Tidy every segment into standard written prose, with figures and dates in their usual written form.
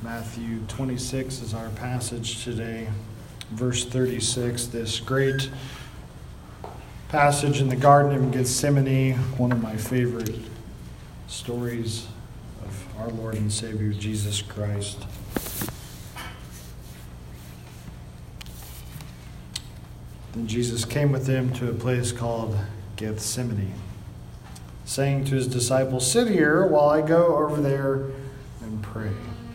Matthew 26 is our passage today. Verse 36, this great passage in the Garden of Gethsemane, one of my favorite stories of our Lord and Savior Jesus Christ. Then Jesus came with them to a place called Gethsemane, saying to his disciples, "Sit here while I go over there and pray."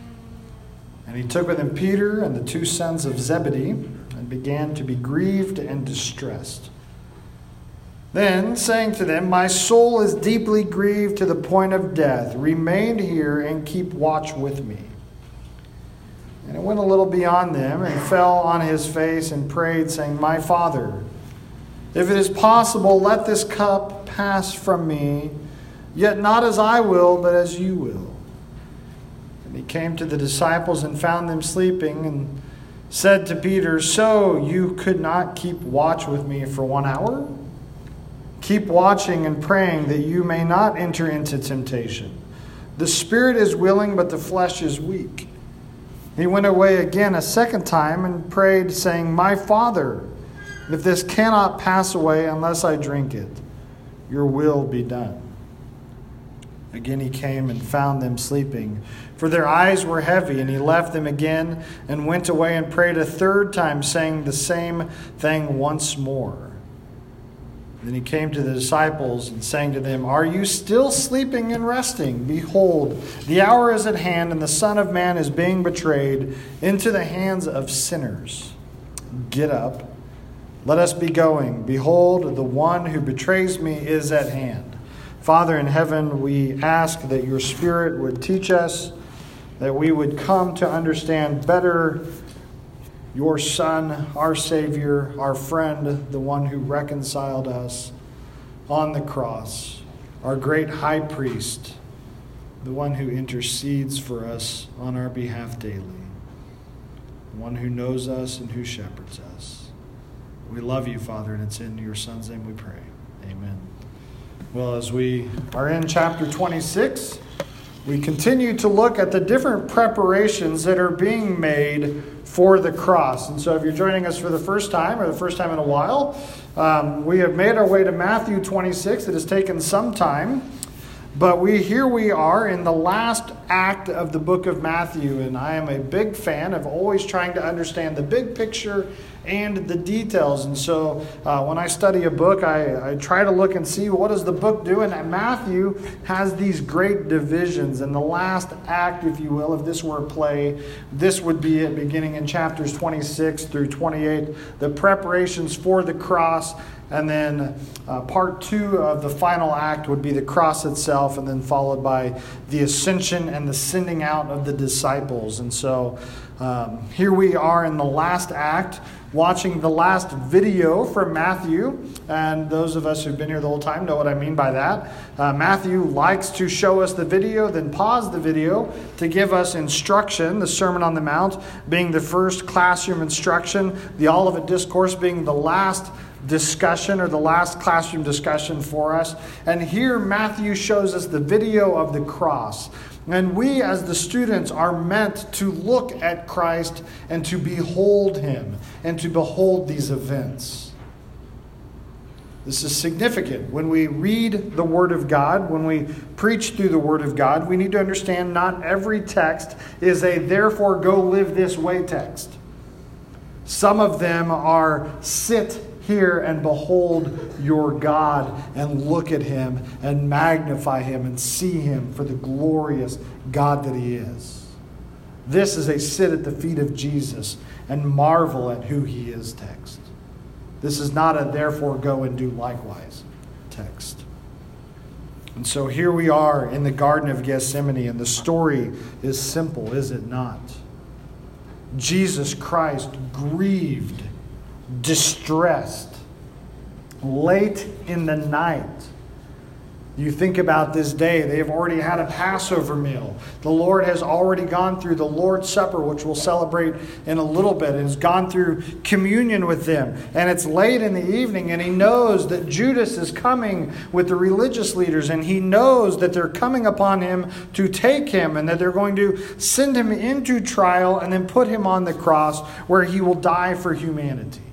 And he took with him Peter and the two sons of Zebedee and began to be grieved and distressed. Then, saying to them, "My soul is deeply grieved to the point of death. Remain here and keep watch with me." And it went a little beyond them and fell on his face and prayed, saying, "My Father, if it is possible, let this cup pass from me, yet not as I will, but as you will." And he came to the disciples and found them sleeping and said to Peter, "So you could not keep watch with me for 1 hour? Keep watching and praying that you may not enter into temptation. The spirit is willing, but the flesh is weak." He went away again a second time and prayed, saying, "My Father, if this cannot pass away unless I drink it, your will be done." Again he came and found them sleeping, for their eyes were heavy, and he left them again and went away and prayed a third time, saying the same thing once more. Then he came to the disciples and saying to them, "Are you still sleeping and resting? Behold, the hour is at hand, and the Son of Man is being betrayed into the hands of sinners. Get up, let us be going. Behold, the one who betrays me is at hand." Father in heaven, we ask that your Spirit would teach us, that we would come to understand better your Son, our Savior, our friend, the one who reconciled us on the cross, our great high priest, the one who intercedes for us on our behalf daily, the one who knows us and who shepherds us. We love you, Father, and it's in your Son's name we pray. Amen. Well, as we are in chapter 26, we continue to look at the different preparations that are being made for the cross. And so if you're joining us for the first time or the first time in a while, we have made our way to Matthew 26. It has taken some time, but here we are in the last act of the book of Matthew. And I am a big fan of always trying to understand the big picture and the details. And so when I study a book, I try to look and see what does the book do. And Matthew has these great divisions. And the last act, if you will, if this were a play, this would be it, beginning in chapters 26 through 28, the preparations for the cross. And then part 2 of the final act would be the cross itself, and then followed by the ascension and the sending out of the disciples. And so here we are in the last act, watching the last video from Matthew. And those of us who've been here the whole time know what I mean by that. Matthew likes to show us the video, then pause the video to give us instruction, the Sermon on the Mount being the first classroom instruction, the Olivet Discourse being the last discussion or the last classroom discussion for us. And here Matthew shows us the video of the cross. And we as the students are meant to look at Christ and to behold him and to behold these events. This is significant. When we read the Word of God, when we preach through the Word of God, we need to understand not every text is a "therefore go live this way" text. Some of them are "sit here and behold your God and look at him and magnify him and see him for the glorious God that he is." This is a "sit at the feet of Jesus and marvel at who he is" text. This is not a "therefore go and do likewise" text. And so here we are in the Garden of Gethsemane, and the story is simple, is it not? Jesus Christ grieved, distressed, late in the night, You think about this day. They have already had a Passover meal. The Lord has already gone through the Lord's Supper, which we'll celebrate in a little bit, and has gone through communion with them. And it's late in the evening, and he knows that Judas is coming with the religious leaders, and he knows that they're coming upon him to take him, and that they're going to send him into trial and then put him on the cross where he will die for humanity.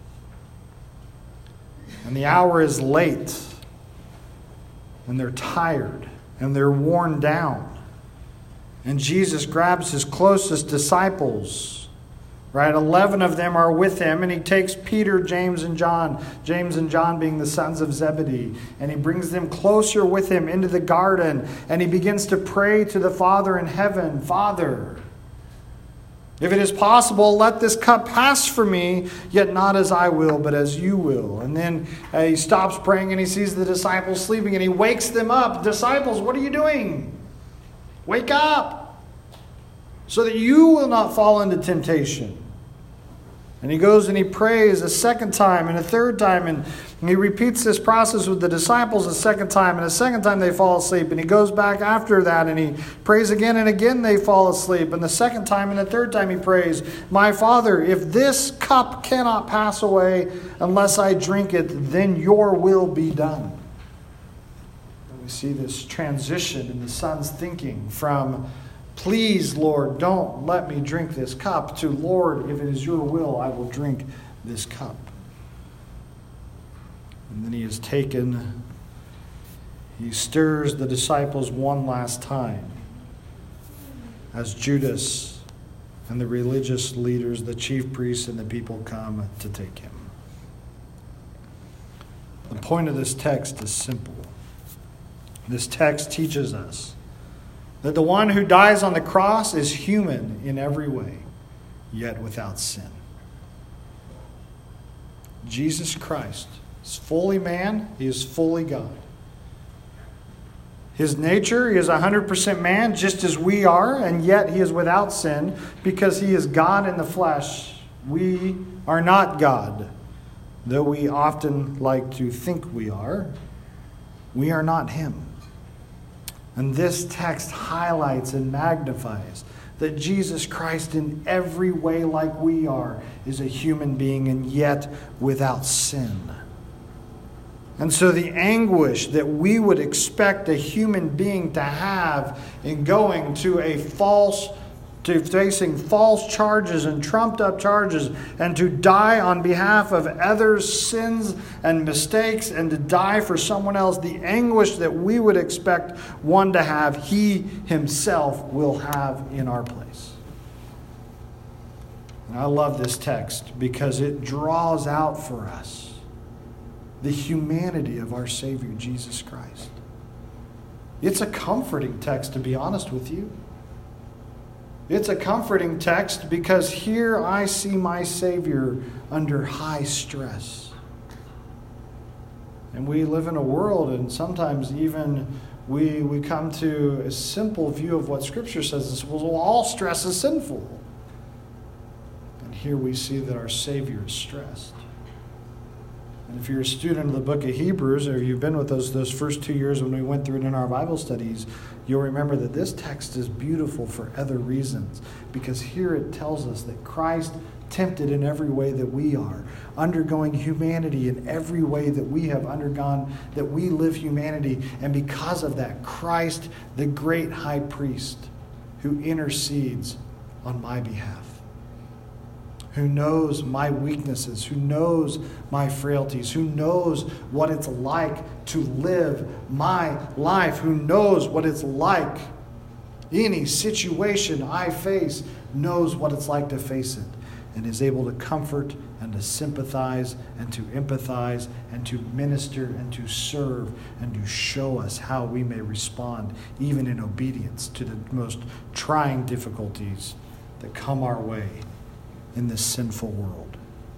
And the hour is late. And they're tired, and they're worn down. And Jesus grabs his closest disciples, right? 11 of them are with him, and he takes Peter, James, and John being the sons of Zebedee, and he brings them closer with him into the garden, and he begins to pray to the Father in heaven, Father, if it is possible, let this cup pass from me, yet not as I will, but as you will. And then he stops praying and he sees the disciples sleeping and he wakes them up. Disciples, what are you doing? Wake up, so that you will not fall into temptation. And he goes and he prays a second time and a third time, and he repeats this process with the disciples a second time, and a second time they fall asleep, and he goes back after that and he prays again, and again they fall asleep, and the second time and the third time he prays, My Father, if this cup cannot pass away unless I drink it, then your will be done. And we see this transition in the Son's thinking from, Please, Lord, don't let me drink this cup, to Lord, if it is your will, I will drink this cup. And then he is taken, he stirs the disciples one last time as Judas and the religious leaders, the chief priests, and the people come to take him. The point of this text is simple. This text teaches us that the one who dies on the cross is human in every way, yet without sin. Jesus Christ is fully man, he is fully God. His nature, he is 100% man, just as we are, and yet he is without sin because he is God in the flesh. We are not God, though we often like to think we are. We are not him. And this text highlights and magnifies that Jesus Christ, in every way like we are, is a human being and yet without sin. And so the anguish that we would expect a human being to have in going to facing false charges and trumped up charges, and to die on behalf of others' sins and mistakes, and to die for someone else, the anguish that we would expect one to have, he himself will have in our place. And I love this text because it draws out for us the humanity of our Savior, Jesus Christ. It's a comforting text, to be honest with you. It's a comforting text because here I see my Savior under high stress. And we live in a world, and sometimes even we come to a simple view of what Scripture says. Well, all stress is sinful. And here we see that our Savior is stressed. And if you're a student of the book of Hebrews, or you've been with us those first 2 years when we went through it in our Bible studies, you'll remember that this text is beautiful for other reasons. Because here it tells us that Christ tempted in every way that we are, undergoing humanity in every way that we have undergone, that we live humanity. And because of that, Christ, the great high priest, who intercedes on my behalf, who knows my weaknesses, who knows my frailties, who knows what it's like to live my life, who knows what it's like, any situation I face, knows what it's like to face it, and is able to comfort and to sympathize and to empathize and to minister and to serve and to show us how we may respond, even in obedience, to the most trying difficulties that come our way in this sinful world.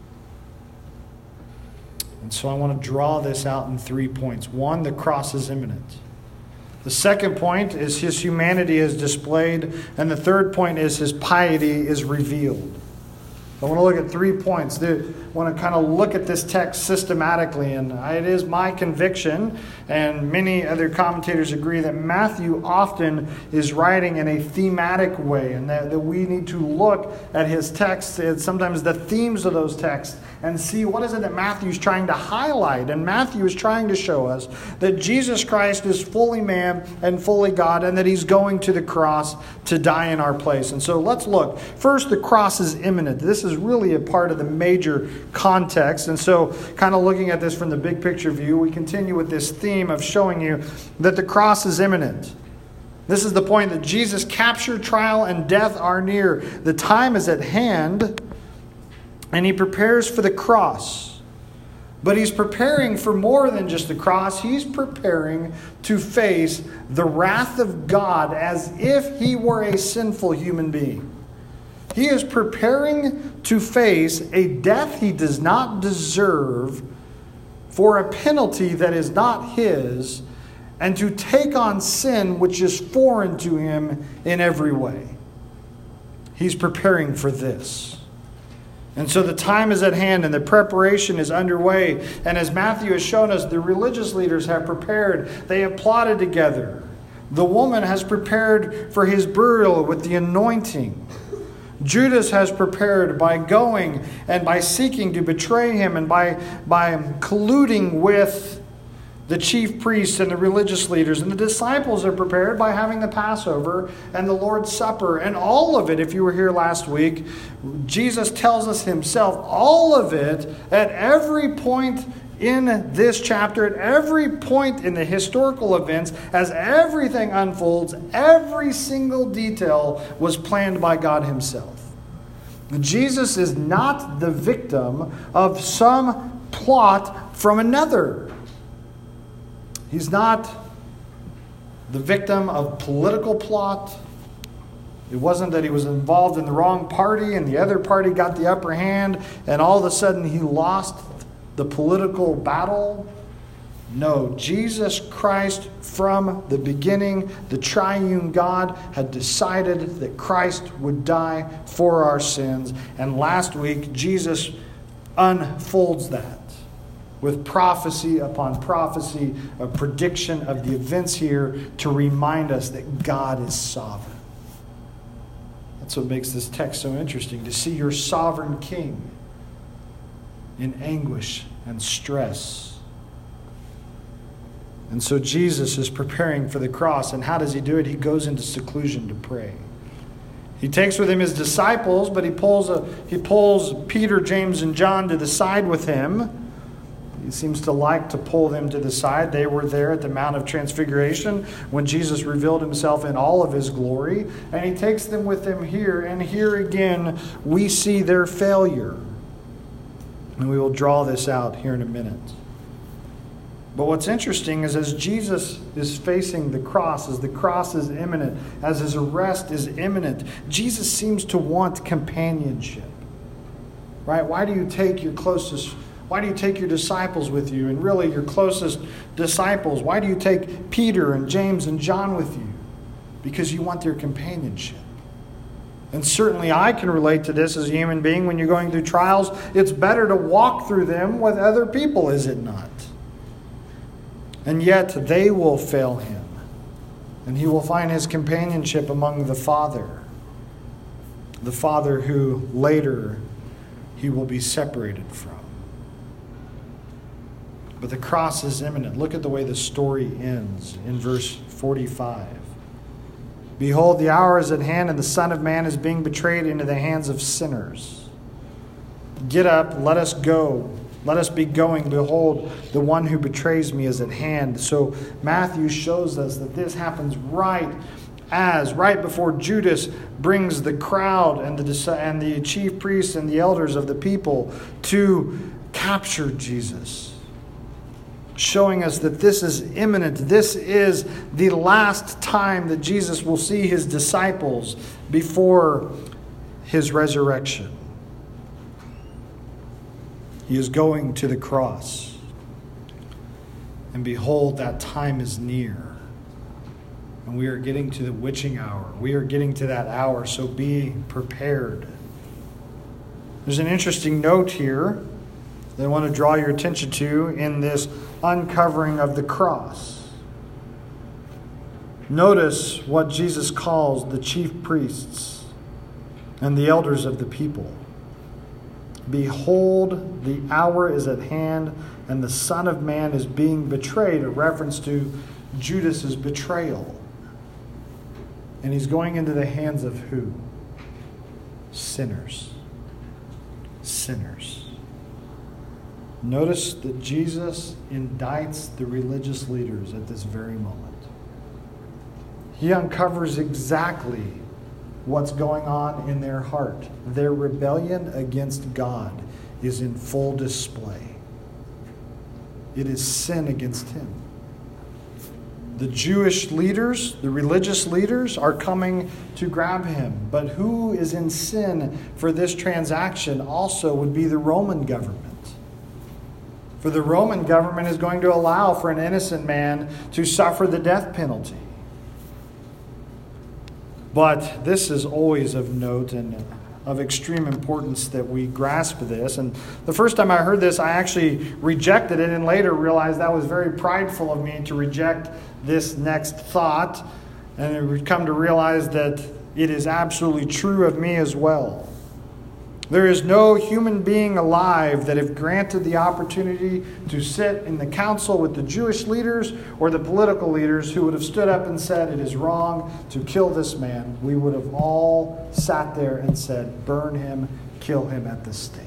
And so I want to draw this out in 3 points. 1, the cross is imminent. The second point is his humanity is displayed. And the third point is his piety is revealed. I want to look at 3 points. I want to kind of look at this text systematically, and it is my conviction, and many other commentators agree, that Matthew often is writing in a thematic way, and that we need to look at his texts, and sometimes the themes of those texts, and see what is it that Matthew's trying to highlight. And Matthew is trying to show us that Jesus Christ is fully man and fully God, and that he's going to the cross to die in our place. And so let's look. First, the cross is imminent. This is really a part of the major context. And so, kind of looking at this from the big picture view, we continue with this theme of showing you that the cross is imminent. This is the point that Jesus' capture, trial, and death are near. The time is at hand, and he prepares for the cross. But he's preparing for more than just the cross. He's preparing to face the wrath of God as if he were a sinful human being. He is preparing to face a death he does not deserve for a penalty that is not his, and to take on sin which is foreign to him in every way. He's preparing for this. And so the time is at hand and the preparation is underway. And as Matthew has shown us, the religious leaders have prepared. They have plotted together. The woman has prepared for his burial with the anointing. Judas has prepared by going and by seeking to betray him, and by colluding with the chief priests and the religious leaders. And the disciples are prepared by having the Passover and the Lord's Supper. And all of it, if you were here last week, Jesus tells us himself, all of it, at every point in this chapter, at every point in the historical events, as everything unfolds, every single detail was planned by God himself. Jesus is not the victim of some plot from another. He's not the victim of political plot. It wasn't that he was involved in the wrong party and the other party got the upper hand and all of a sudden he lost the political battle. No, Jesus Christ, from the beginning, the triune God had decided that Christ would die for our sins. And last week, Jesus unfolds that with prophecy upon prophecy, a prediction of the events here to remind us that God is sovereign. That's what makes this text so interesting, to see your sovereign King in anguish and stress. And so Jesus is preparing for the cross. And how does he do it? He goes into seclusion to pray. He takes with him his disciples, but he pulls Peter, James, and John to the side with him. He seems to like to pull them to the side. They were there at the Mount of Transfiguration when Jesus revealed himself in all of his glory. And he takes them with him here. And here again, we see their failure. And we will draw this out here in a minute. But what's interesting is as Jesus is facing the cross, as the cross is imminent, as his arrest is imminent, Jesus seems to want companionship. Right? Why do you take your disciples with you, and really your closest disciples? Why do you take Peter and James and John with you? Because you want their companionship. And certainly I can relate to this as a human being. When you're going through trials, it's better to walk through them with other people, is it not? And yet they will fail him. And he will find his companionship among the Father. The Father who later he will be separated from. But the cross is imminent. Look at the way the story ends in verse 45. Behold, the hour is at hand, and the Son of Man is being betrayed into the hands of sinners. Get up, let us go. Let us be going. Behold, the one who betrays me is at hand. So Matthew shows us that this happens right before Judas brings the crowd and the chief priests and the elders of the people to capture Jesus. Showing us that this is imminent. This is the last time that Jesus will see his disciples before his resurrection. He is going to the cross. And behold, that time is near. And we are getting to the witching hour. We are getting to that hour, so be prepared. There's an interesting note here that I want to draw your attention to in this uncovering of the cross. Notice what Jesus calls the chief priests and the elders of the people. Behold, the hour is at hand, and the Son of Man is being betrayed, a reference to Judas's betrayal. And he's going into the hands of who? Sinners. Sinners. Notice that Jesus indicts the religious leaders at this very moment. He uncovers exactly what's going on in their heart. Their rebellion against God is in full display. It is sin against Him. The Jewish leaders, the religious leaders, are coming to grab Him. But who is in sin for this transaction also would be the Roman government. For the Roman government is going to allow for an innocent man to suffer the death penalty. But this is always of note and of extreme importance that we grasp this. And the first time I heard this, I actually rejected it and later realized that was very prideful of me to reject this next thought. And I would come to realize that it is absolutely true of me as well. There is no human being alive that, if granted the opportunity to sit in the council with the Jewish leaders or the political leaders who would have stood up and said it is wrong to kill this man, we would have all sat there and said, burn him, kill him at the stake.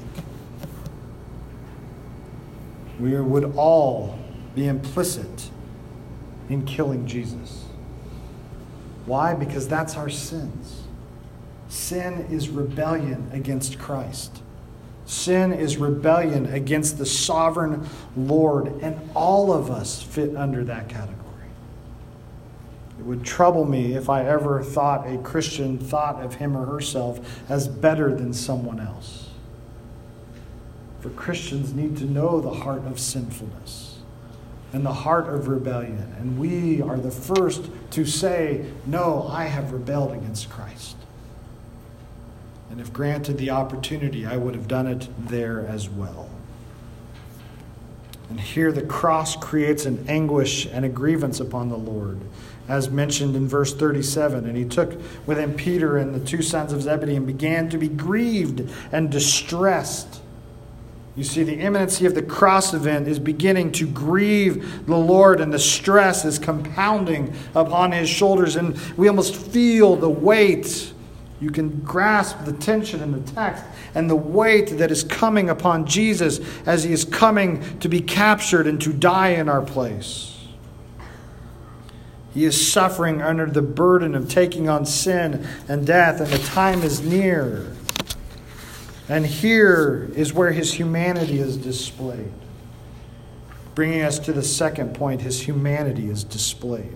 We would all be implicit in killing Jesus. Why? Because that's our sins. Sin is rebellion against Christ. Sin is rebellion against the sovereign Lord, and all of us fit under that category. It would trouble me if I ever thought a Christian thought of him or herself as better than someone else. For Christians need to know the heart of sinfulness and the heart of rebellion, and we are the first to say, no, I have rebelled against Christ. And if granted the opportunity, I would have done it there as well. And here the cross creates an anguish and a grievance upon the Lord, as mentioned in verse 37. And he took with him Peter and the two sons of Zebedee and began to be grieved and distressed. You see, the imminency of the cross event is beginning to grieve the Lord, and the stress is compounding upon his shoulders. And we almost feel the weight. You can grasp the tension in the text and the weight that is coming upon Jesus as he is coming to be captured and to die in our place. He is suffering under the burden of taking on sin and death, and the time is near. And here is where his humanity is displayed. Bringing us to the second point, his humanity is displayed.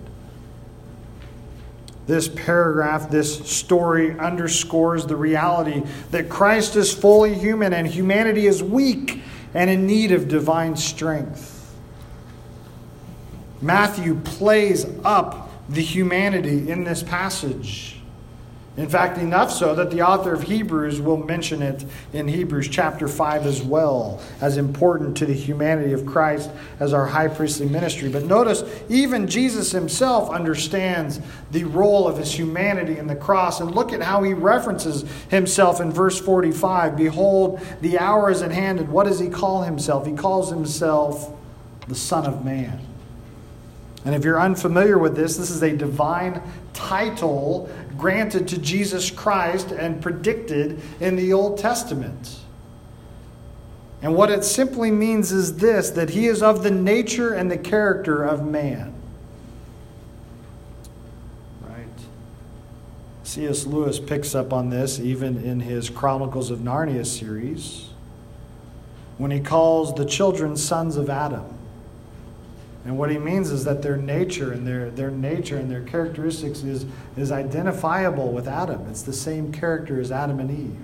This paragraph, this story underscores the reality that Christ is fully human and humanity is weak and in need of divine strength. Matthew plays up the humanity in this passage. In fact, enough so that the author of Hebrews will mention it in Hebrews chapter 5 as well, as important to the humanity of Christ as our high priestly ministry. But notice, even Jesus himself understands the role of his humanity in the cross. And look at how he references himself in verse 45. Behold, the hour is at hand. And what does he call himself? He calls himself the Son of Man. And if you're unfamiliar with this, this is a divine title granted to Jesus Christ and predicted in the Old Testament. And what it simply means is this, that he is of the nature and the character of man. Right? C.S. Lewis picks up on this even in his Chronicles of Narnia series when he calls the children sons of Adam. And what he means is that their nature and their characteristics is identifiable with Adam. It's the same character as Adam and Eve.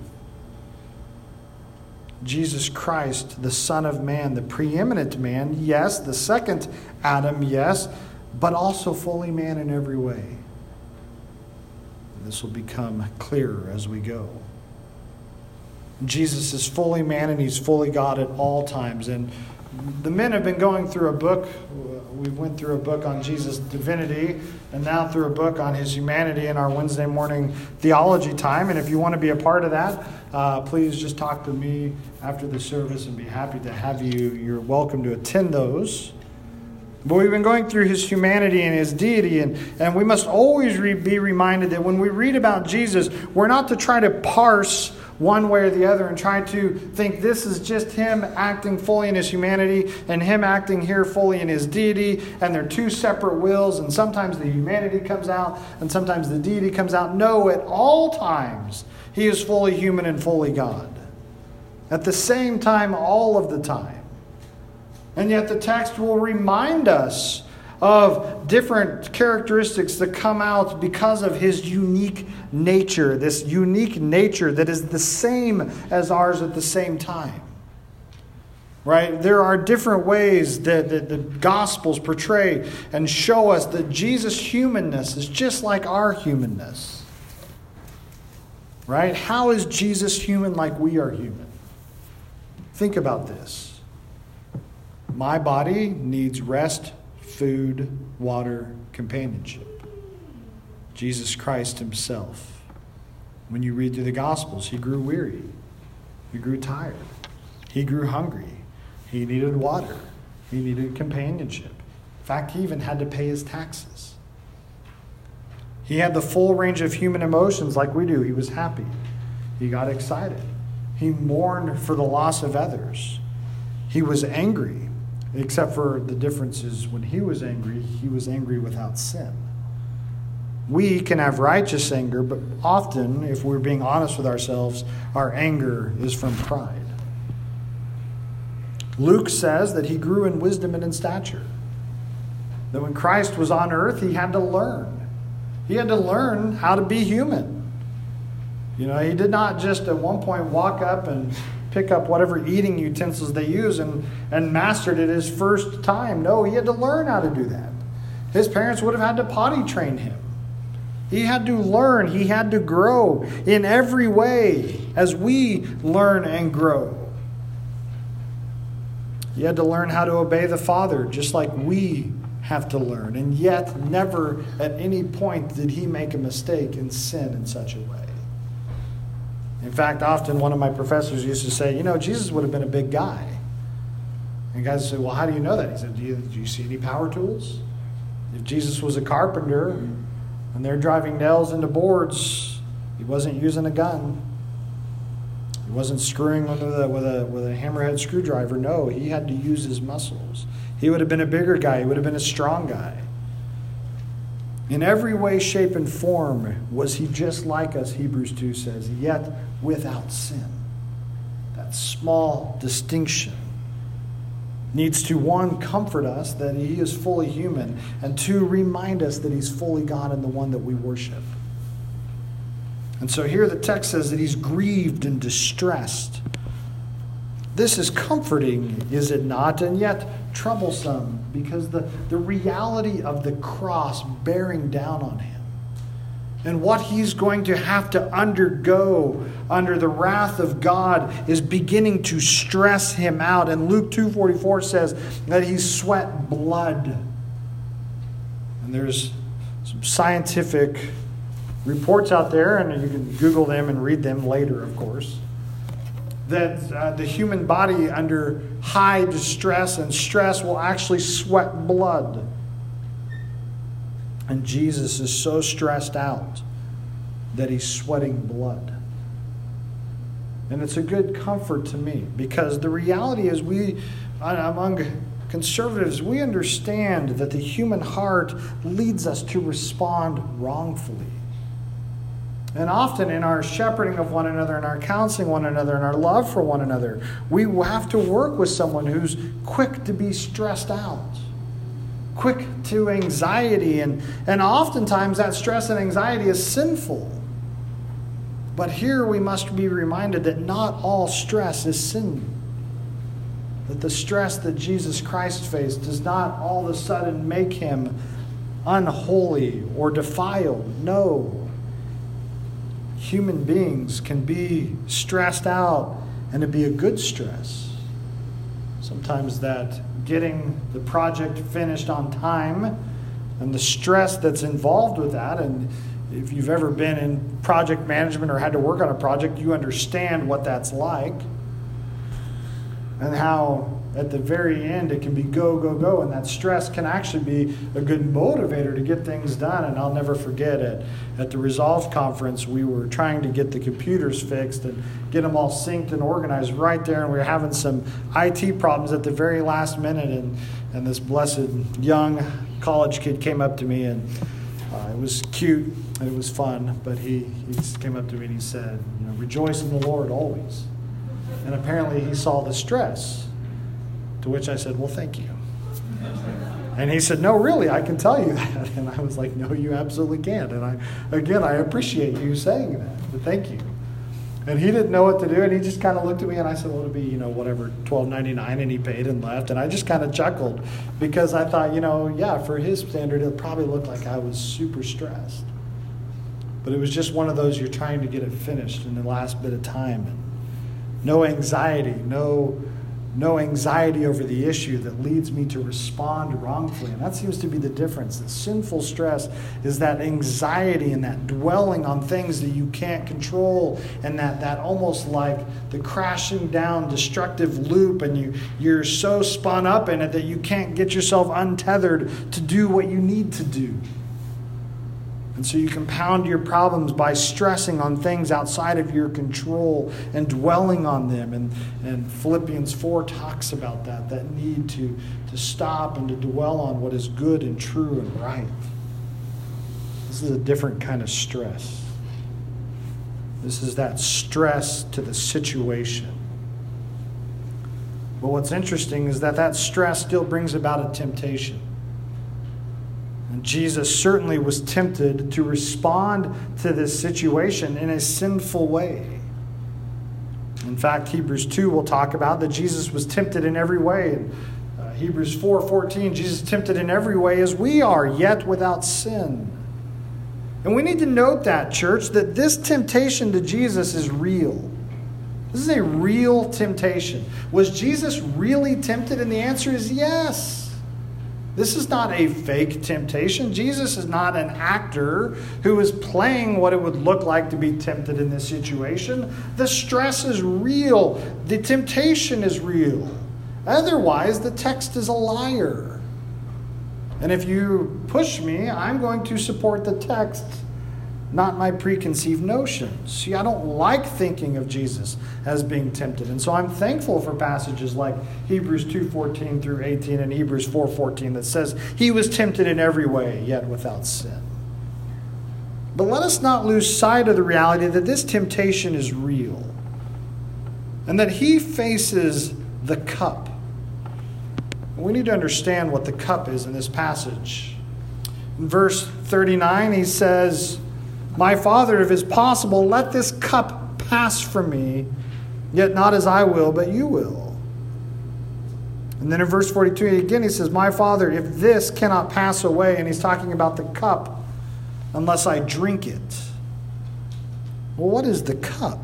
Jesus Christ, the Son of Man, the preeminent man, yes, the second Adam, yes, but also fully man in every way. And this will become clearer as we go. Jesus is fully man and he's fully God at all times. And the men have been going through a book. We went through a book on Jesus' divinity and now through a book on his humanity in our Wednesday morning theology time. And if you want to be a part of that, please just talk to me after the service and be happy to have you. You're welcome to attend those. But we've been going through his humanity and his deity, and we must always be reminded that when we read about Jesus, we're not to try to parse one way or the other and try to think this is just him acting fully in his humanity and him acting here fully in his deity, and they're two separate wills, and sometimes the humanity comes out and sometimes the deity comes out. No, at all times, he is fully human and fully God. At the same time, all of the time. And yet the text will remind us of different characteristics that come out because of his unique nature, this unique nature that is the same as ours at the same time. Right? There are different ways that the Gospels portray and show us that Jesus' humanness is just like our humanness. Right? How is Jesus human like we are human? Think about this. My body needs rest, food, water, companionship. Jesus Christ himself. When you read through the Gospels, he grew weary. He grew tired. He grew hungry. He needed water. He needed companionship. In fact, he even had to pay his taxes. He had the full range of human emotions like we do. He was happy. He got excited. He mourned for the loss of others. He was angry. Except for the differences when he was angry without sin. We can have righteous anger, but often, if we're being honest with ourselves, our anger is from pride. Luke says that he grew in wisdom and in stature. That when Christ was on earth, he had to learn. He had to learn how to be human. He did not just at one point walk up and pick up whatever eating utensils they use and mastered it his first time. No, he had to learn how to do that. His parents would have had to potty train him. He had to learn. He had to grow in every way as we learn and grow. He had to learn how to obey the Father just like we have to learn. And yet never at any point did he make a mistake and sin in such a way. In fact, often one of my professors used to say, Jesus would have been a big guy. And guys say, well, how do you know that? He said, do you see any power tools? If Jesus was a carpenter and they're driving nails into boards, he wasn't using a gun. He wasn't screwing with a hammerhead screwdriver. No, he had to use his muscles. He would have been a bigger guy. He would have been a strong guy. In every way, shape, and form was he just like us, Hebrews 2 says, yet without sin. That small distinction needs to, one, comfort us that he is fully human, and two, remind us that he's fully God and the one that we worship. And so here the text says that he's grieved and distressed. This is comforting, is it not? And yet troublesome, because the reality of the cross bearing down on him and what he's going to have to undergo under the wrath of God is beginning to stress him out. And Luke 2:44 says that he sweat blood. And there's some scientific reports out there, and you can Google them and read them later, of course, that the human body under high distress and stress will actually sweat blood. And Jesus is so stressed out that he's sweating blood. And it's a good comfort to me, because the reality is among conservatives, we understand that the human heart leads us to respond wrongfully. And often in our shepherding of one another, in our counseling one another, in our love for one another, we have to work with someone who's quick to be stressed out, quick to anxiety. And oftentimes that stress and anxiety is sinful. But here we must be reminded that not all stress is sin. That the stress that Jesus Christ faced does not all of a sudden make him unholy or defiled. No. human beings can be stressed out, and to be a good stress. Sometimes that getting the project finished on time and the stress that's involved with that, and if you've ever been in project management or had to work on a project, you understand what that's like, and how at the very end it can be go, go, go, and that stress can actually be a good motivator to get things done. And I'll never forget at the Resolve conference, we were trying to get the computers fixed and get them all synced and organized right there, and we were having some IT problems at the very last minute, and this blessed young college kid came up to me, and it was cute and it was fun, but he came up to me and he said, rejoice in the Lord always. And apparently he saw the stress, to which I said, well, thank you. And he said, no, really, I can tell you that. And I was like, no, you absolutely can't. And I appreciate you saying that, but thank you. And he didn't know what to do, and he just kind of looked at me, and I said, well, it'll be, whatever, $12.99, and he paid and left. And I just kind of chuckled because I thought, for his standard, it probably looked like I was super stressed. But it was just one of those, you're trying to get it finished in the last bit of time. And no anxiety, no anxiety over the issue that leads me to respond wrongfully. And that seems to be the difference. The sinful stress is that anxiety and that dwelling on things that you can't control, and that almost like the crashing down destructive loop, and you're so spun up in it that you can't get yourself untethered to do what you need to do. And so you compound your problems by stressing on things outside of your control and dwelling on them. And Philippians 4 talks about that need to stop and to dwell on what is good and true and right. This is a different kind of stress. This is that stress to the situation. But what's interesting is that stress still brings about a temptation. And Jesus certainly was tempted to respond to this situation in a sinful way. In fact, Hebrews 2 will talk about that Jesus was tempted in every way. In Hebrews 4:14, Jesus tempted in every way as we are, yet without sin. And we need to note that, church, that this temptation to Jesus is real. This is a real temptation. Was Jesus really tempted? And the answer is yes. This is not a fake temptation. Jesus is not an actor who is playing what it would look like to be tempted in this situation. The stress is real. The temptation is real. Otherwise, the text is a liar. And if you push me, I'm going to support the text, not my preconceived notions. See, I don't like thinking of Jesus as being tempted. And so I'm thankful for passages like Hebrews 2:14 through 18 and Hebrews 4:14 that says he was tempted in every way, yet without sin. But let us not lose sight of the reality that this temptation is real and that he faces the cup. We need to understand what the cup is in this passage. In verse 39, he says, my Father, if it is possible, let this cup pass from me, yet not as I will, but you will. And then in verse 42 again, he says, my Father, if this cannot pass away, and he's talking about the cup, unless I drink it. Well, what is the cup?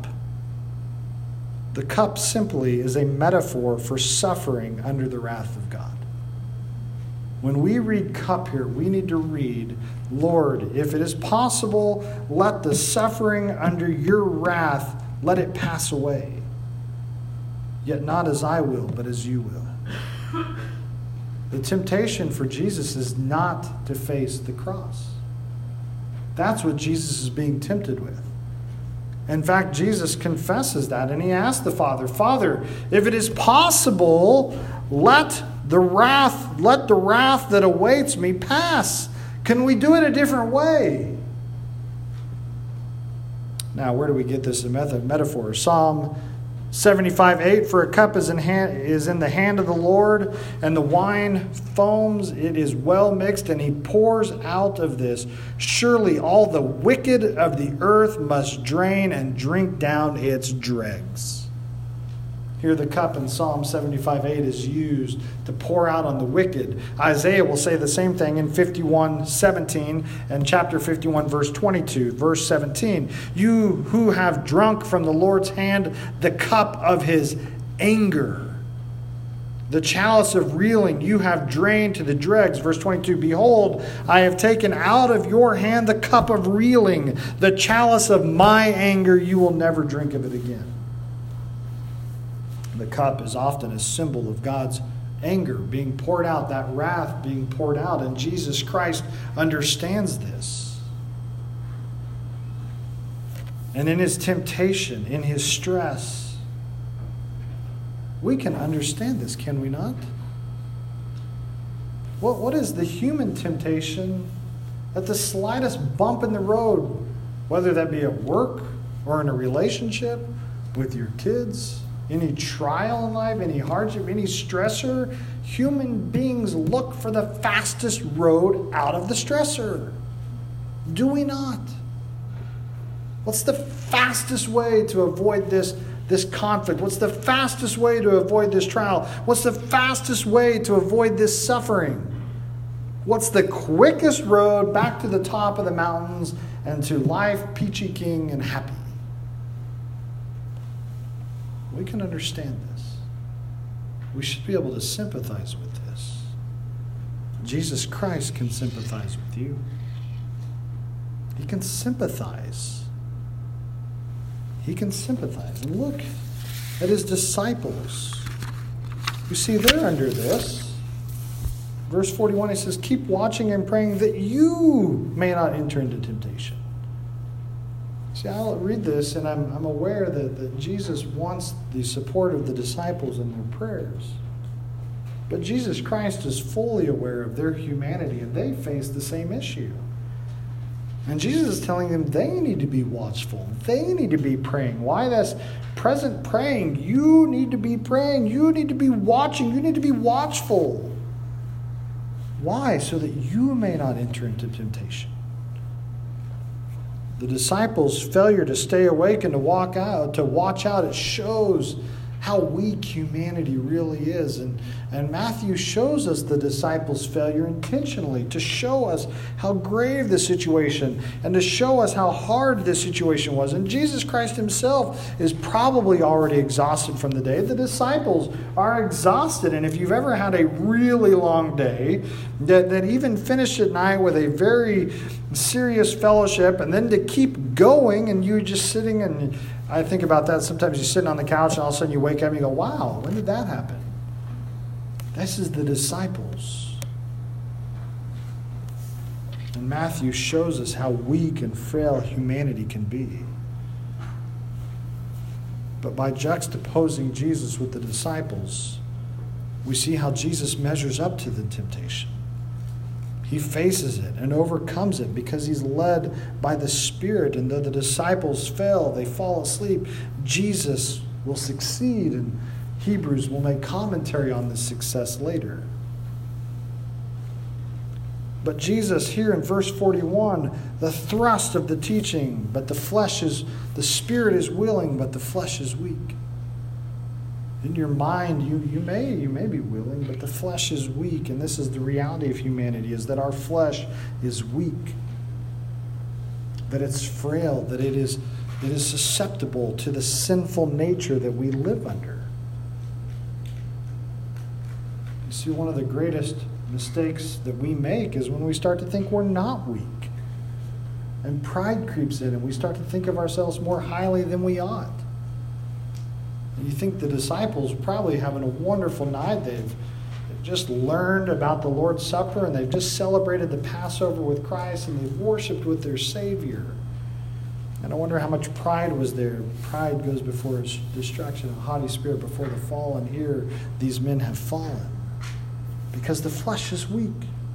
The cup simply is a metaphor for suffering under the wrath of God. When we read cup here, we need to read, Lord, if it is possible, let the suffering under your wrath, let it pass away. Yet not as I will, but as you will. The temptation for Jesus is not to face the cross. That's what Jesus is being tempted with. In fact, Jesus confesses that, and he asks the Father, Father, if it is possible, let the wrath that awaits me pass. Can we do it a different way? Now, where do we get this metaphor? Psalm 75:8, for a cup is in the hand of the Lord, and the wine foams, it is well mixed, and he pours out of this. Surely all the wicked of the earth must drain and drink down its dregs. Here the cup in Psalm 75:8 is used to pour out on the wicked. Isaiah will say the same thing in 51:17 and chapter 51 verse 22. Verse 17, you who have drunk from the Lord's hand the cup of his anger, the chalice of reeling you have drained to the dregs. Verse 22, behold, I have taken out of your hand the cup of reeling, the chalice of my anger, you will never drink of it again. The cup is often a symbol of God's anger being poured out, that wrath being poured out, and Jesus Christ understands this. And in his temptation, in his stress, we can understand this, can we not? What is the human temptation at the slightest bump in the road, whether that be at work or in a relationship with your kids? Any trial in life, any hardship, any stressor, human beings look for the fastest road out of the stressor. Do we not? What's the fastest way to avoid this conflict? What's the fastest way to avoid this trial? What's the fastest way to avoid this suffering? What's the quickest road back to the top of the mountains and to life, peachy king, and happy? We can understand this. We should be able to sympathize with this. Jesus Christ can sympathize with you. He can sympathize. He can sympathize. And look at his disciples. You see, they're under this. Verse 41, he says, keep watching and praying that you may not enter into temptation. See, I'll read this, and I'm aware that Jesus wants the support of the disciples in their prayers. But Jesus Christ is fully aware of their humanity, and they face the same issue. And Jesus is telling them they need to be watchful. They need to be praying. Why? That's present praying. You need to be praying. You need to be watching. You need to be watchful. Why? So that you may not enter into temptation. The disciples' failure to stay awake and to watch out, it shows how weak humanity really is. And Matthew shows us the disciples' failure intentionally to show us how grave the situation and to show us how hard this situation was. And Jesus Christ himself is probably already exhausted from the day. The disciples are exhausted. And if you've ever had a really long day that even finished at night with a very serious fellowship and then to keep going and you're just sitting and I think about that. Sometimes you're sitting on the couch and all of a sudden you wake up and you go, wow, when did that happen? This is the disciples. And Matthew shows us how weak and frail humanity can be. But by juxtaposing Jesus with the disciples, we see how Jesus measures up to the temptation. He faces it and overcomes it because he's led by the Spirit. And though the disciples fail, they fall asleep, Jesus will succeed. And Hebrews will make commentary on this success later. But Jesus here in verse 41, the thrust of the teaching, but the Spirit is willing, but the flesh is weak. In your mind, you may be willing, but the flesh is weak. And this is the reality of humanity, is that our flesh is weak. That it's frail, that it is susceptible to the sinful nature that we live under. You see, one of the greatest mistakes that we make is when we start to think we're not weak. And pride creeps in, and we start to think of ourselves more highly than we ought. And you think the disciples probably having a wonderful night. They've just learned about the Lord's Supper, and they've just celebrated the Passover with Christ, and they've worshiped with their Savior. And I wonder how much pride was there. Pride goes before destruction, a haughty spirit before the fall. And here these men have fallen because the flesh is weak.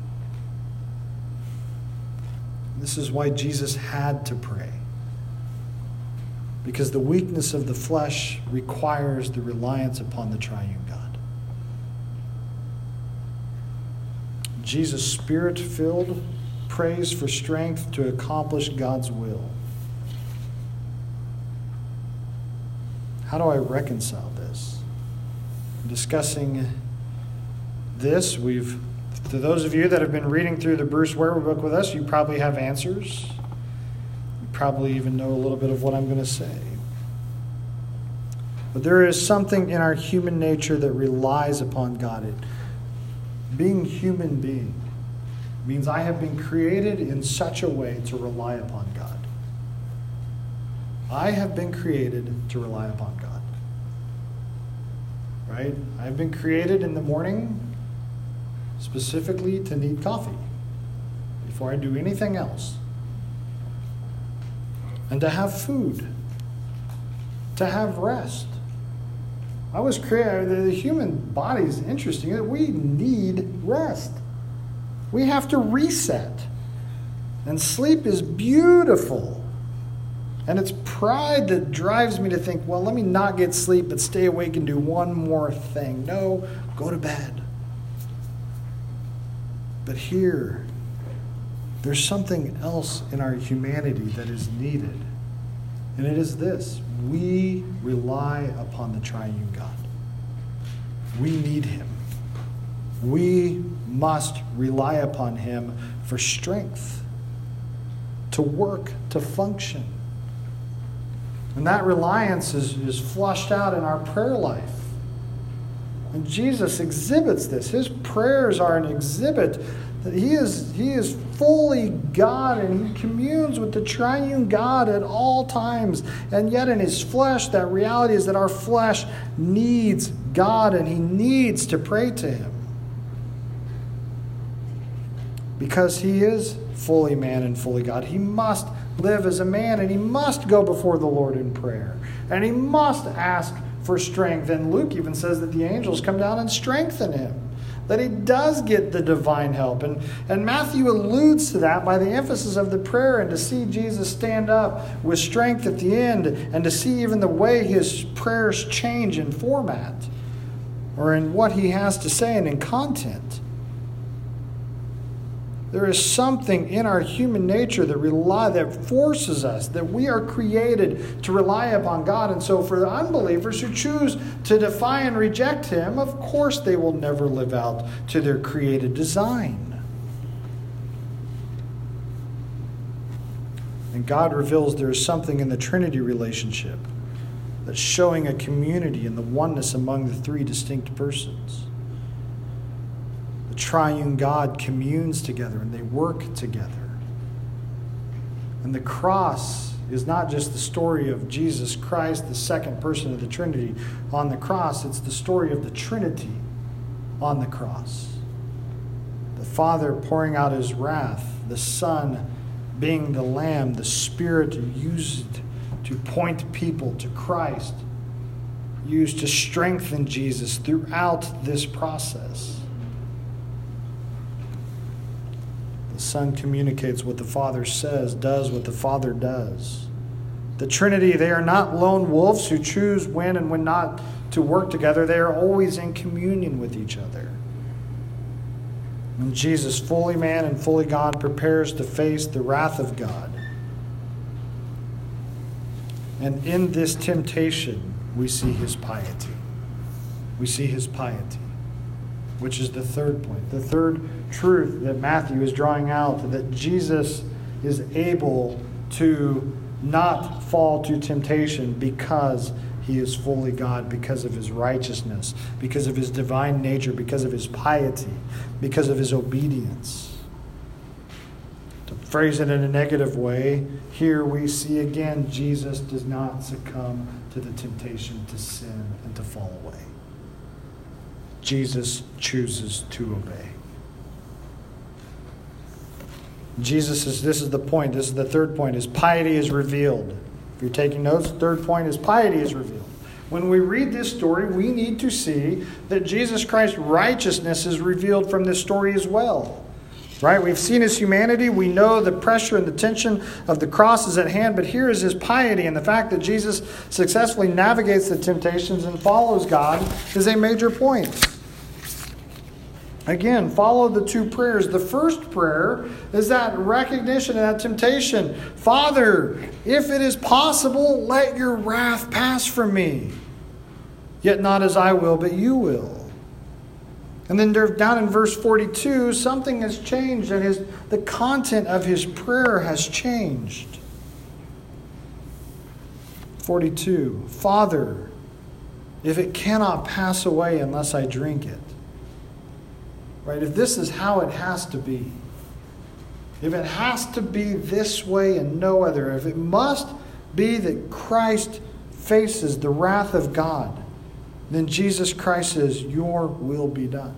This is why Jesus had to pray. Because the weakness of the flesh requires the reliance upon the triune God. Jesus, Spirit-filled, prays for strength to accomplish God's will. How do I reconcile this? discussing this. To those of you that have been reading through the Bruce Weber book with us, you probably have answers. You probably even know a little bit of what I'm going to say. But there is something in our human nature that relies upon God. Being human being means I have been created in such a way to rely upon God. I have been created to rely upon God. Right? I've been created in the morning specifically to need coffee before I do anything else. And to have food. To have rest. I was created, the human body is interesting that we need rest. We have to reset. And sleep is beautiful. And it's pride that drives me to think, well, let me not get sleep, but stay awake and do one more thing. No, go to bed. But here, there's something else in our humanity that is needed. And it is this. We rely upon the triune God. We need him. We must rely upon him for strength, to work, to function. And that reliance is flushed out in our prayer life. And Jesus exhibits this. His prayers are an exhibit that he is fully God, and he communes with the triune God at all times. And yet in his flesh, that reality is that our flesh needs God, and he needs to pray to him. Because he is fully man and fully God, he must live as a man, and he must go before the Lord in prayer. And he must ask for strength. And Luke even says that the angels come down and strengthen him. That he does get the divine help. And Matthew alludes to that by the emphasis of the prayer, and to see Jesus stand up with strength at the end, and to see even the way his prayers change in format, or in what he has to say and in content. There is something in our human nature that forces us, that we are created to rely upon God. And so for the unbelievers who choose to defy and reject him, of course they will never live out to their created design. And God reveals there is something in the Trinity relationship that's showing a community and the oneness among the three distinct persons. The triune God communes together and they work together. And the cross is not just the story of Jesus Christ, the second person of the Trinity on the cross. It's the story of the Trinity on the cross. The Father pouring out his wrath, the Son being the Lamb, the Spirit used to point people to Christ, used to strengthen Jesus throughout this process. The Son communicates what the Father says, does what the Father does. The Trinity, they are not lone wolves who choose when and when not to work together. They are always in communion with each other. And Jesus, fully man and fully God, prepares to face the wrath of God. And in this temptation, we see his piety. We see his piety, which is the third point. The third truth that Matthew is drawing out, that Jesus is able to not fall to temptation because he is fully God, because of his righteousness, because of his divine nature, because of his piety, because of his obedience. To phrase it in a negative way, here we see again Jesus does not succumb to the temptation to sin and to fall away. Jesus chooses to obey. This is the point. This is the third point. His piety is revealed. If you're taking notes, the third point is piety is revealed. When we read this story, we need to see that Jesus Christ's righteousness is revealed from this story as well. Right? We've seen his humanity. We know the pressure and the tension of the cross is at hand. But here is his piety. And the fact that Jesus successfully navigates the temptations and follows God is a major point. Again, follow the two prayers. The first prayer is that recognition and that temptation. Father, if it is possible, let your wrath pass from me. Yet not as I will, but you will. And then down in verse 42, something has changed, and the content of his prayer has changed. 42, Father, if it cannot pass away unless I drink it. Right? If this is how it has to be, if it has to be this way and no other, if it must be that Christ faces the wrath of God, then Jesus Christ says, your will be done.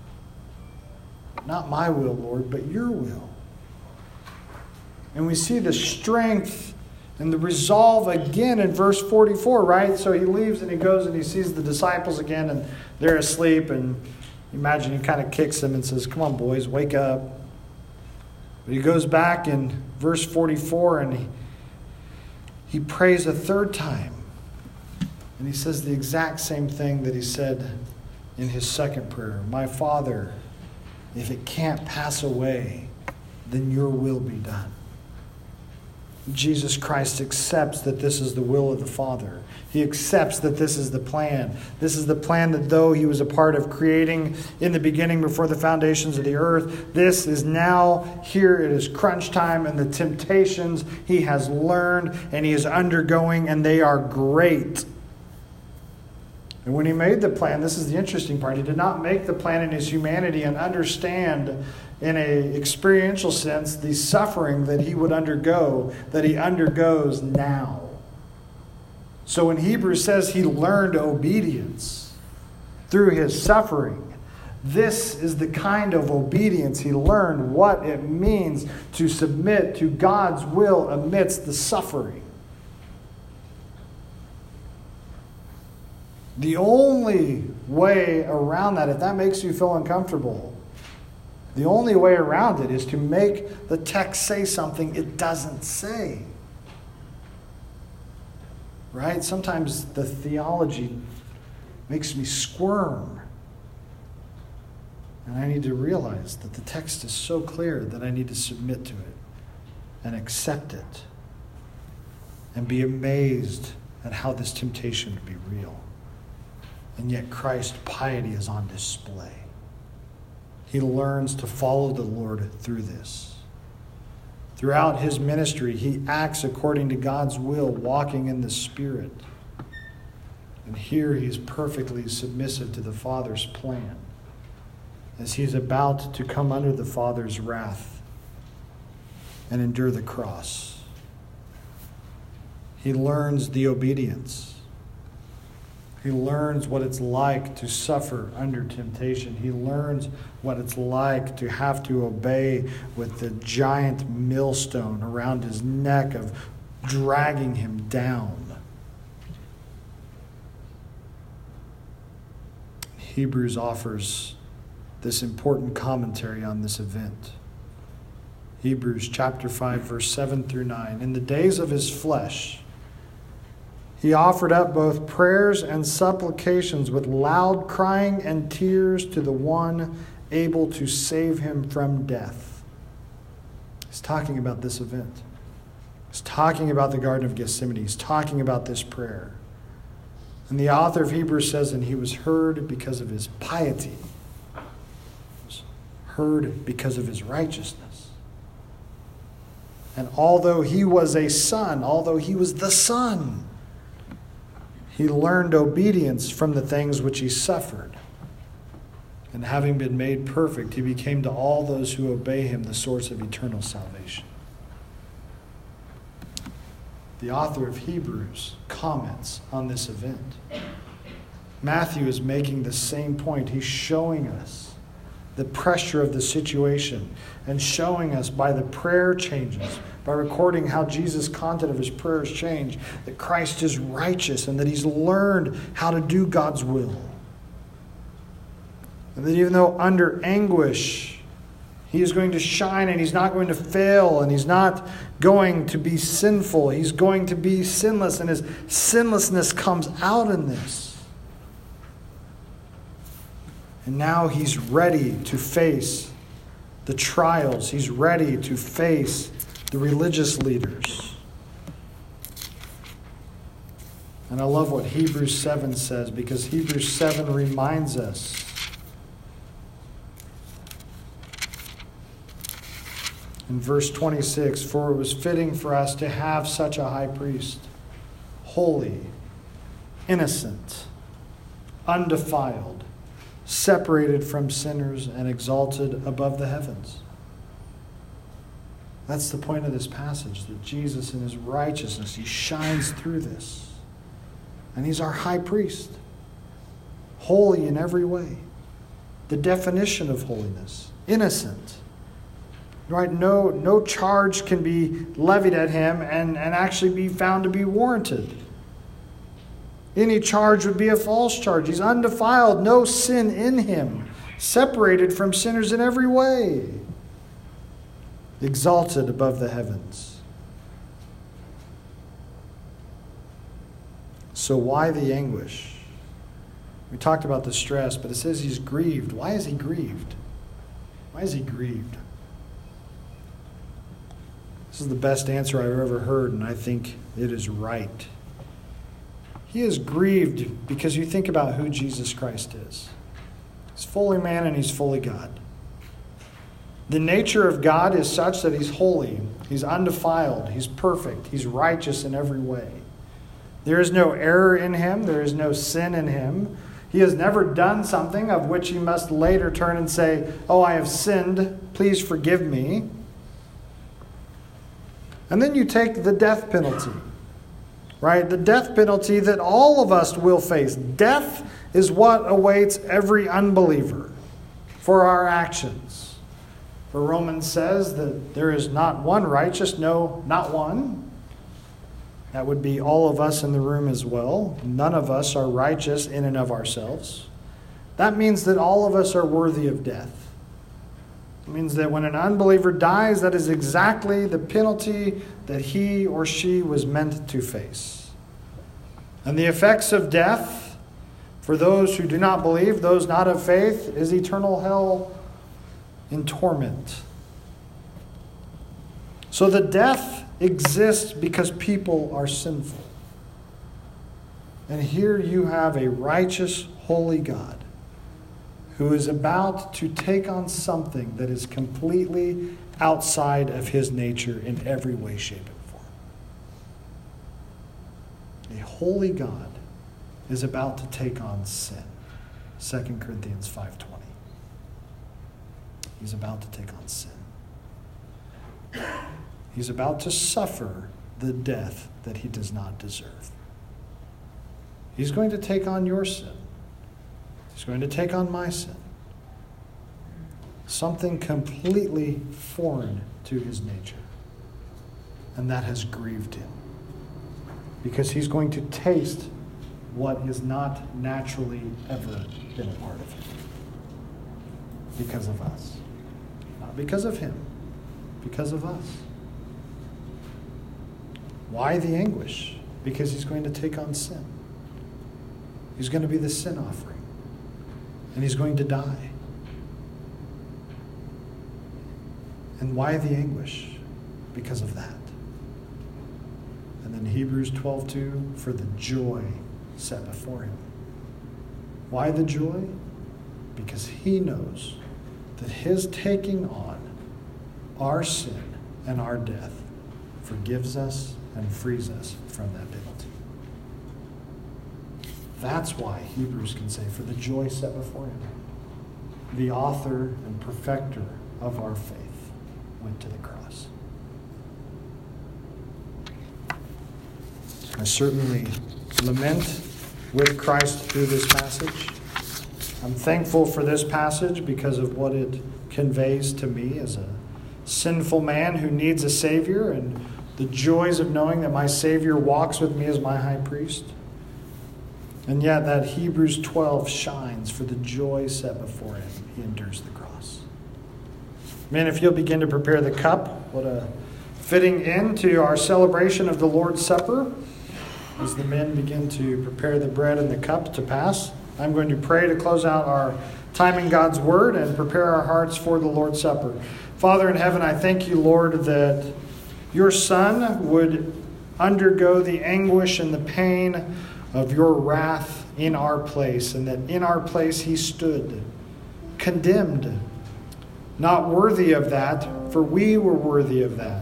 Not my will, Lord, but your will. And we see the strength and the resolve again in verse 44, right? So he leaves and he goes and he sees the disciples again and they're asleep. And imagine he kind of kicks them and says, come on, boys, wake up. But he goes back in verse 44 and he prays a third time. And he says the exact same thing that he said in his second prayer. My Father, if it can't pass away, then your will be done. Jesus Christ accepts that this is the will of the Father. He accepts that this is the plan. This is the plan that though he was a part of creating in the beginning before the foundations of the earth, this is now here. It is crunch time, and the temptations he has learned and he is undergoing, and they are great. And when he made the plan, this is the interesting part, he did not make the plan in his humanity and understand in an experiential sense the suffering that he would undergo, that he undergoes now. So when Hebrews says he learned obedience through his suffering, this is the kind of obedience he learned, what it means to submit to God's will amidst the suffering. The only way around that, if that makes you feel uncomfortable, the only way around it is to make the text say something it doesn't say. Right? Sometimes the theology makes me squirm. And I need to realize that the text is so clear that I need to submit to it and accept it and be amazed at how this temptation would be real. And yet Christ's piety is on display. He learns to follow the Lord through this. Throughout his ministry, he acts according to God's will, walking in the Spirit. And here he's perfectly submissive to the Father's plan as he's about to come under the Father's wrath and endure the cross. He learns the obedience. He learns what it's like to suffer under temptation. He learns what it's like to have to obey with the giant millstone around his neck of dragging him down. Hebrews offers this important commentary on this event. Hebrews chapter 5, verse 7 through 9. In the days of his flesh, he offered up both prayers and supplications with loud crying and tears to the one able to save him from death. He's talking about this event. He's talking about the Garden of Gethsemane. He's talking about this prayer. And the author of Hebrews says, and he was heard because of his piety. He was heard because of his righteousness. And although he was a son, although he was the Son, he learned obedience from the things which he suffered. And having been made perfect, he became to all those who obey him the source of eternal salvation. The author of Hebrews comments on this event. Matthew is making the same point. He's showing us the pressure of the situation and showing us by the prayer changes, by recording how Jesus' content of his prayers changed, that Christ is righteous and that he's learned how to do God's will. And that even though under anguish, he is going to shine and he's not going to fail and he's not going to be sinful. He's going to be sinless, and his sinlessness comes out in this. And now he's ready to face the trials. He's ready to face the religious leaders. And I love what Hebrews 7 says, because Hebrews 7 reminds us in verse 26, for it was fitting for us to have such a high priest, holy, innocent, undefiled, separated from sinners, and exalted above the heavens. That's the point of this passage, that Jesus in his righteousness, he shines through this. And he's our high priest, holy in every way. The definition of holiness, innocent. Right? No charge can be levied at him and actually be found to be warranted. Any charge would be a false charge. He's undefiled, no sin in him, separated from sinners in every way, exalted above the heavens. So why the anguish? We talked about the stress, but it says he's grieved. Why is he grieved? Why is he grieved? This is the best answer I've ever heard, and I think it is right. He is grieved because you think about who Jesus Christ is. He's fully man and he's fully God. The nature of God is such that he's holy, he's undefiled, he's perfect, he's righteous in every way. There is no error in him, there is no sin in him. He has never done something of which he must later turn and say, oh, I have sinned, please forgive me. And then you take the death penalty, right? The death penalty that all of us will face. Death is what awaits every unbeliever for our actions. For Romans says that there is not one righteous, no, not one. That would be all of us in the room as well. None of us are righteous in and of ourselves. That means that all of us are worthy of death. It means that when an unbeliever dies, that is exactly the penalty that he or she was meant to face. And the effects of death, for those who do not believe, those not of faith, is eternal hell in torment. So the death exists because people are sinful. And here you have a righteous, holy God who is about to take on something that is completely outside of his nature in every way, shape, and form. A holy God is about to take on sin. 2 Corinthians 5:20. He's about to take on sin. He's about to suffer the death that he does not deserve. He's going to take on your sin. He's going to take on my sin. Something completely foreign to his nature. And that has grieved him. Because he's going to taste what has not naturally ever been a part of him. Because of us. Not because of him. Because of us. Why the anguish? Because he's going to take on sin. He's going to be the sin offering. And he's going to die. And why the anguish? Because of that. And then Hebrews 12:2, for the joy set before him. Why the joy? Because he knows that his taking on our sin and our death forgives us and frees us from that penalty. That's why Hebrews can say, for the joy set before him, the author and perfecter of our faith went to the cross. I certainly lament with Christ through this passage. I'm thankful for this passage because of what it conveys to me as a sinful man who needs a Savior, and the joys of knowing that my Savior walks with me as my high priest. And yet that Hebrews 12 shines for the joy set before him. He endures the cross. Man, if you'll begin to prepare the cup, what a fitting end to our celebration of the Lord's Supper. As the men begin to prepare the bread and the cup to pass, I'm going to pray to close out our time in God's Word and prepare our hearts for the Lord's Supper. Father in heaven, I thank you, Lord, that your Son would undergo the anguish and the pain of your wrath in our place, and that in our place he stood, condemned, not worthy of that, for we were worthy of that.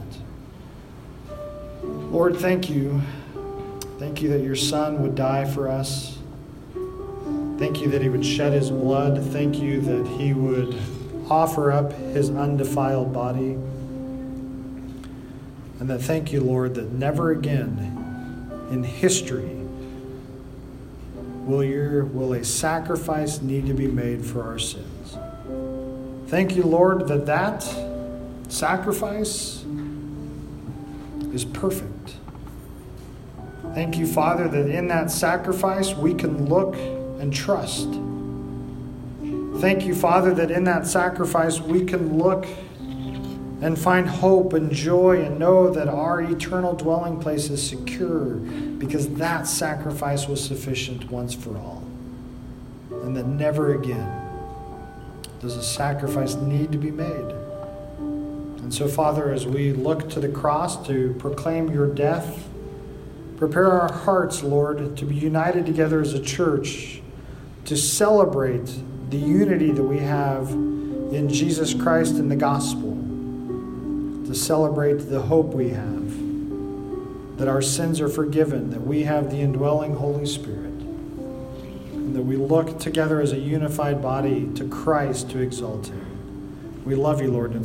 Lord, thank you. Thank you that your Son would die for us. Thank you that he would shed his blood. Thank you that he would offer up his undefiled body. And that thank you, Lord, that never again in history will a sacrifice need to be made for our sins. Thank you, Lord, that sacrifice is perfect. Thank you, Father, that in that sacrifice we can look and trust. Thank you, Father, that in that sacrifice we can look and find hope and joy and know that our eternal dwelling place is secure because that sacrifice was sufficient once for all. And that never again does a sacrifice need to be made. And so, Father, as we look to the cross to proclaim your death, prepare our hearts, Lord, to be united together as a church, to celebrate the unity that we have in Jesus Christ and the gospel, to celebrate the hope we have, that our sins are forgiven, that we have the indwelling Holy Spirit, and that we look together as a unified body to Christ to exalt him. We love you, Lord, and